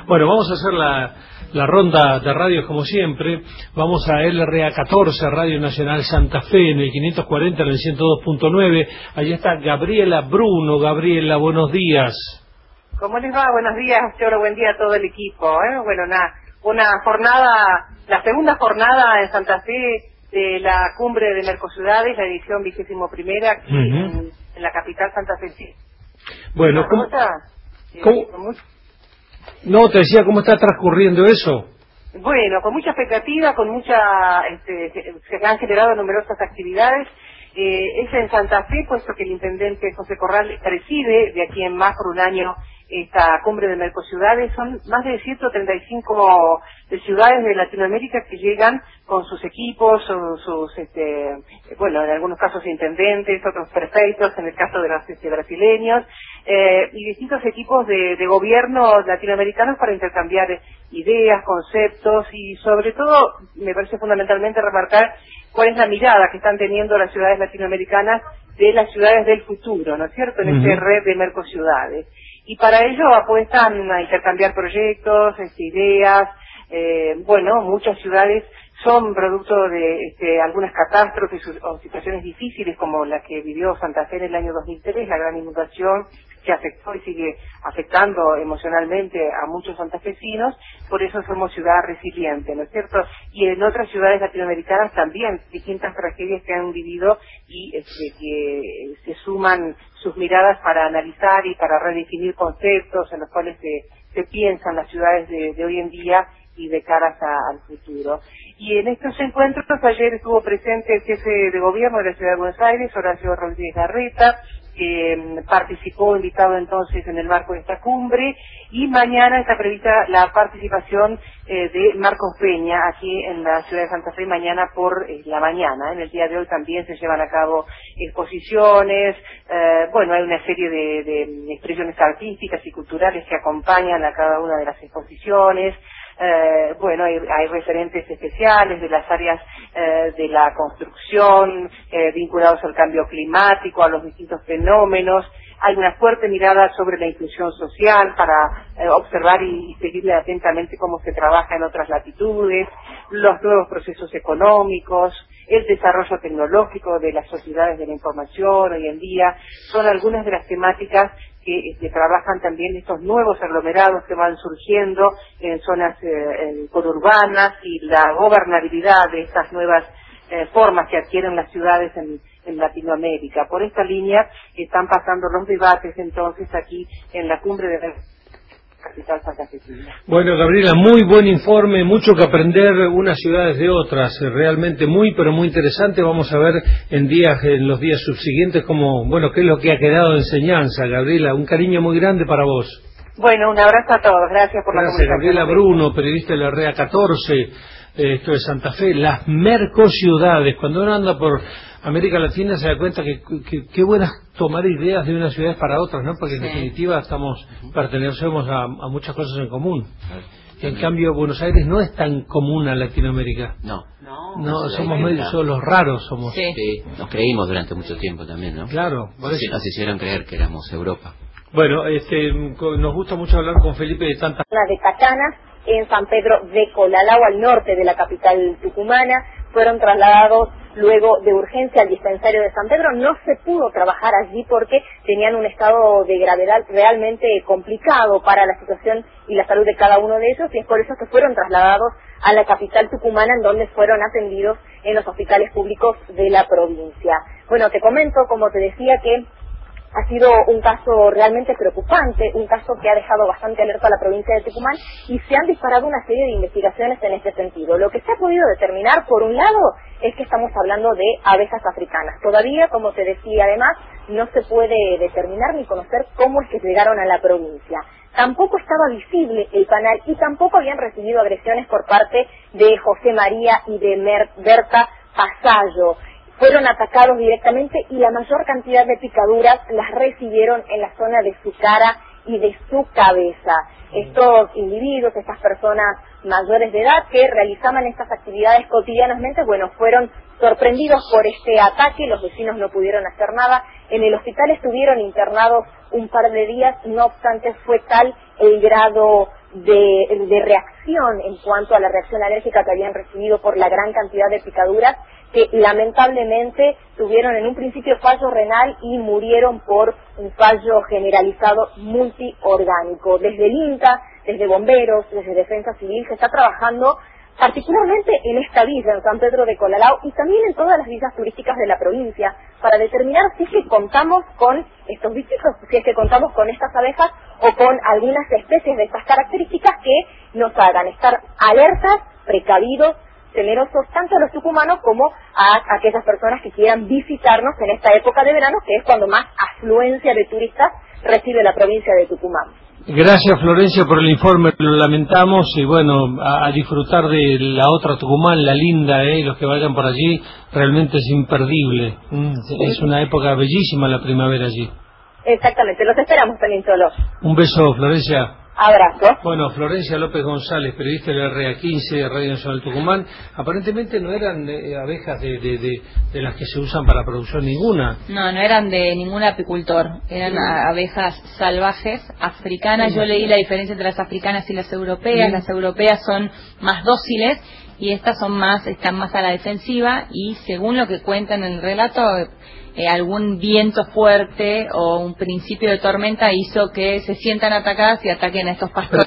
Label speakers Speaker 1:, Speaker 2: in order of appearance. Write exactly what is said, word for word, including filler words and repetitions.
Speaker 1: Bueno, vamos a hacer la, la ronda de radios como siempre. Vamos a L R A catorce, Radio Nacional Santa Fe, en el quinientos cuarenta, en el ciento dos punto nueve. Allí está Gabriela Bruno. Gabriela, buenos días.
Speaker 2: ¿Cómo les va? Buenos días, Choro, buen día a todo el equipo. ¿eh? Bueno, una, una jornada, la segunda jornada en Santa Fe de la cumbre de Mercociudades, la edición vigésimo primera, aquí uh-huh. en, en la capital santafesina.
Speaker 1: Bueno, ¿cómo,
Speaker 2: ¿cómo está?
Speaker 1: ¿cómo?
Speaker 2: Eh, mucho...
Speaker 1: No, te decía, ¿cómo está transcurriendo eso?
Speaker 2: Bueno, con mucha expectativa, con mucha, este, se han generado numerosas actividades. Eh, es en Santa Fe, puesto que el intendente José Corral preside de aquí en más por un año esta cumbre de Mercociudades. Son más de ciento treinta y cinco de ciudades de Latinoamérica que llegan con sus equipos, sus, sus este, bueno, en algunos casos intendentes, otros prefeitos, en el caso de los este, brasileños, eh, y distintos equipos de, de gobierno latinoamericanos para intercambiar ideas, conceptos y sobre todo, me parece fundamentalmente remarcar cuál es la mirada que están teniendo las ciudades latinoamericanas de las ciudades del futuro, ¿no es cierto?, en uh-huh. esta red de Mercociudades. Y para ello apuestan a intercambiar proyectos, este, ideas. Eh, bueno, muchas ciudades son producto de este, algunas catástrofes o situaciones difíciles como la que vivió Santa Fe en el año dos mil tres, la gran inundación que afectó y sigue afectando emocionalmente a muchos santafesinos. Por eso somos ciudad resiliente, ¿no es cierto? Y en otras ciudades latinoamericanas también distintas tragedias que han vivido y este, que se suman sus miradas para analizar y para redefinir conceptos en los cuales se, se piensan las ciudades de, de hoy en día y de caras a, al futuro. Y en estos encuentros ayer estuvo presente el jefe de gobierno de la Ciudad de Buenos Aires, Horacio Rodríguez Larreta, que eh, participó invitado entonces en el marco de esta cumbre, y mañana está prevista la participación eh, de Marcos Peña aquí en la ciudad de Santa Fe, mañana por eh, la mañana. En el día de hoy también se llevan a cabo exposiciones, eh, bueno, hay una serie de, de expresiones artísticas y culturales que acompañan a cada una de las exposiciones. Eh, bueno, hay, hay referentes especiales de las áreas eh, de la construcción, eh, vinculados al cambio climático, a los distintos fenómenos. Hay una fuerte mirada sobre la inclusión social para eh, observar y, y seguirle atentamente cómo se trabaja en otras latitudes, los nuevos procesos económicos, el desarrollo tecnológico de las sociedades de la información hoy en día. Son algunas de las temáticas que, que trabajan también estos nuevos aglomerados que van surgiendo en zonas eh, conurbanas y la gobernabilidad de estas nuevas eh, formas que adquieren las ciudades en, en Latinoamérica. Por esta línea están pasando los debates entonces aquí en la cumbre de la capital santafesina.
Speaker 1: Bueno, Gabriela, muy buen informe, mucho que aprender unas ciudades de otras, realmente muy, pero muy interesante. Vamos a ver en días, en los días subsiguientes, cómo, bueno, qué es lo que ha quedado de enseñanza. Gabriela, un cariño muy grande para vos.
Speaker 2: Bueno, un abrazo a todos, gracias por
Speaker 1: gracias,
Speaker 2: la comunicación.
Speaker 1: Gabriela Bruno, periodista de la R E A catorce, eh, esto de Santa Fe, las Mercociudades. Cuando uno anda por América Latina se da cuenta que qué buenas tomar ideas de unas ciudades para otras, ¿no? Porque en sí. definitiva estamos pertenecemos a, a muchas cosas en común. Y en cambio Buenos Aires no es tan común a Latinoamérica.
Speaker 3: No.
Speaker 1: No, no somos medio solos raros somos.
Speaker 3: Sí. sí, nos creímos durante mucho tiempo también, ¿no?
Speaker 1: Claro.
Speaker 3: Por eso. Nos hicieron creer que éramos Europa.
Speaker 1: Bueno, este, nos gusta mucho hablar con Felipe de tantas...
Speaker 4: de Cachanas, en San Pedro de Colalao, al norte de la capital tucumana, fueron trasladados luego de urgencia al dispensario de San Pedro. No se pudo trabajar allí porque tenían un estado de gravedad realmente complicado para la situación y la salud de cada uno de ellos, y es por eso que fueron trasladados a la capital tucumana, en donde fueron atendidos en los hospitales públicos de la provincia. Bueno, te comento, como te decía, que ha sido un caso realmente preocupante, un caso que ha dejado bastante alerta a la provincia de Tucumán, y se han disparado una serie de investigaciones en este sentido. Lo que se ha podido determinar, por un lado, es que estamos hablando de abejas africanas. Todavía, como te decía, además, no se puede determinar ni conocer cómo es que llegaron a la provincia. Tampoco estaba visible el canal y tampoco habían recibido agresiones por parte de José María y de Mer Berta Pasallo. Fueron atacados directamente y la mayor cantidad de picaduras las recibieron en la zona de su cara y de su cabeza. Estos individuos, estas personas mayores de edad que realizaban estas actividades cotidianamente, bueno, fueron sorprendidos por este ataque. Los vecinos no pudieron hacer nada. En el hospital estuvieron internados un par de días, no obstante fue tal el grado de, de reacción en cuanto a la reacción alérgica que habían recibido por la gran cantidad de picaduras, que lamentablemente tuvieron en un principio fallo renal y murieron por un fallo generalizado multiorgánico. Desde el INTA, desde bomberos, desde Defensa Civil, se está trabajando particularmente en esta villa, en San Pedro de Colalao, y también en todas las villas turísticas de la provincia, para determinar si es que contamos con estos bichitos, si es que contamos con estas abejas o con algunas especies de estas características que nos hagan estar alertas, precavidos, temerosos tanto a los tucumanos como a aquellas personas que quieran visitarnos en esta época de verano, que es cuando más afluencia de turistas recibe la provincia de Tucumán.
Speaker 1: Gracias, Florencia, por el informe, lo lamentamos, y bueno, a, a disfrutar de la otra Tucumán, la linda, eh, los que vayan por allí, realmente es imperdible. Mm, es una época bellísima la primavera allí.
Speaker 4: Exactamente, los esperamos también, Cholo.
Speaker 1: Un beso, Florencia.
Speaker 4: Abrazo.
Speaker 1: Bueno, Florencia López González, periodista de la R A quince de Radio Nacional Tucumán. Aparentemente no eran eh, abejas de, de, de, de las que se usan para producción ninguna.
Speaker 5: No, no eran de ningún apicultor. Eran mm. abejas salvajes, africanas. Yo leí la diferencia entre las africanas y las europeas. Mm. Las europeas son más dóciles y estas son más, están más a la defensiva, y según lo que cuentan en el relato, Eh, algún viento fuerte o un principio de tormenta hizo que se sientan atacadas y ataquen a estos pastores.